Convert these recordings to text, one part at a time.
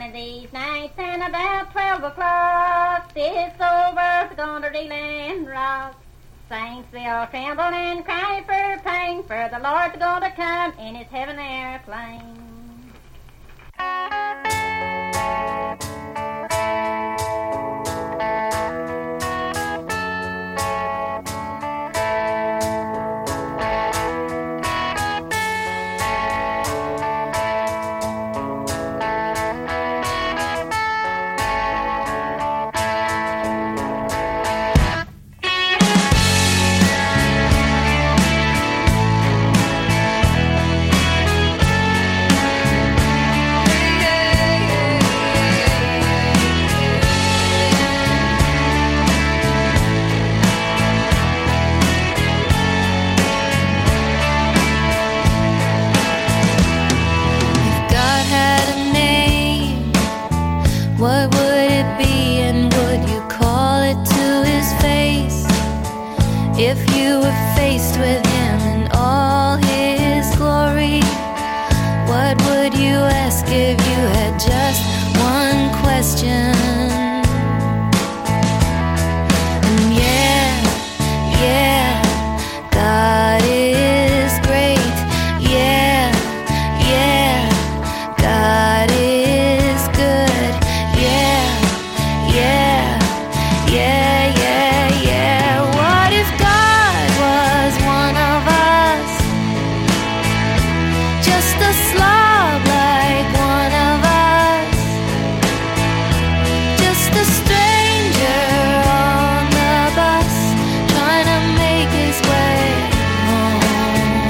One of these nights and about 12 o'clock, this old world's gonna reel and rock. Saints, they all tremble and cry for pain, for the Lord's gonna come in his heaven airplane. What would it be, and would you call it to his face? If you were faced with him in all his glory, what would you ask if you had just one question? And yeah, God is great. Yeah, God is good. Yeah. What if God was one of us? Just a slob like one of us. Just a stranger on the bus, trying to make his way home.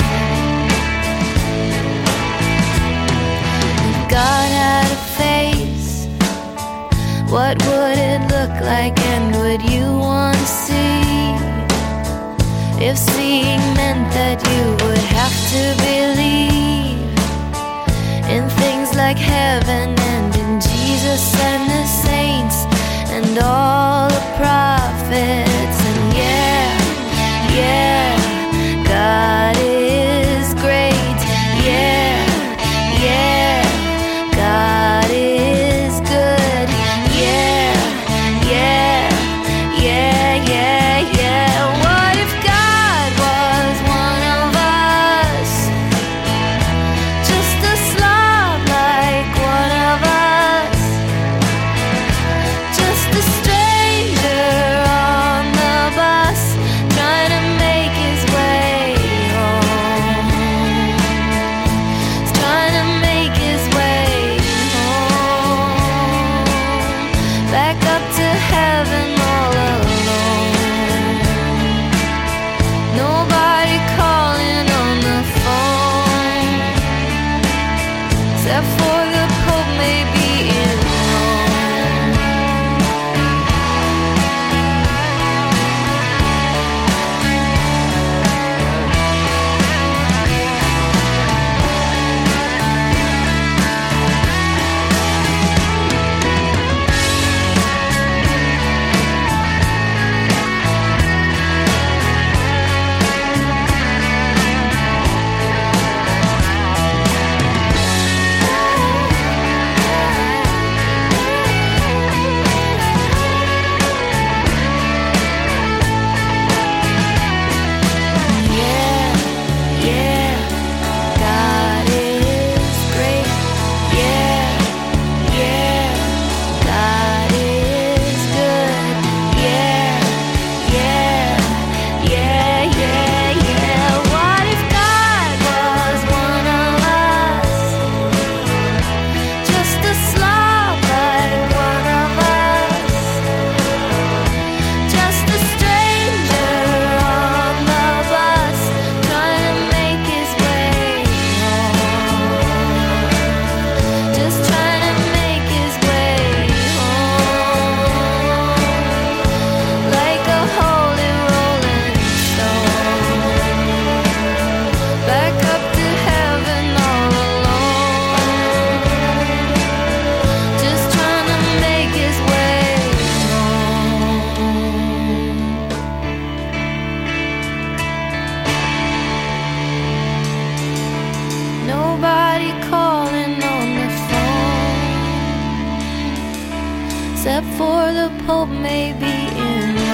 If God had a face, what would it look like, and would you want to see? If seeing meant that you would have to believe in things like heaven and in Jesus and the saints and all the prophets. And yeah, God is great. Yeah, God is good. Yeah. What if God was one of us? Just a slob like one of us. Just a stranger on the bus, trying to make his way home. He's trying to make his way home. Back up to heaven all alone. Nobody calling on the phone, except for the Pope maybe in Rome. Nobody calling on the phone. except for the Pope may be in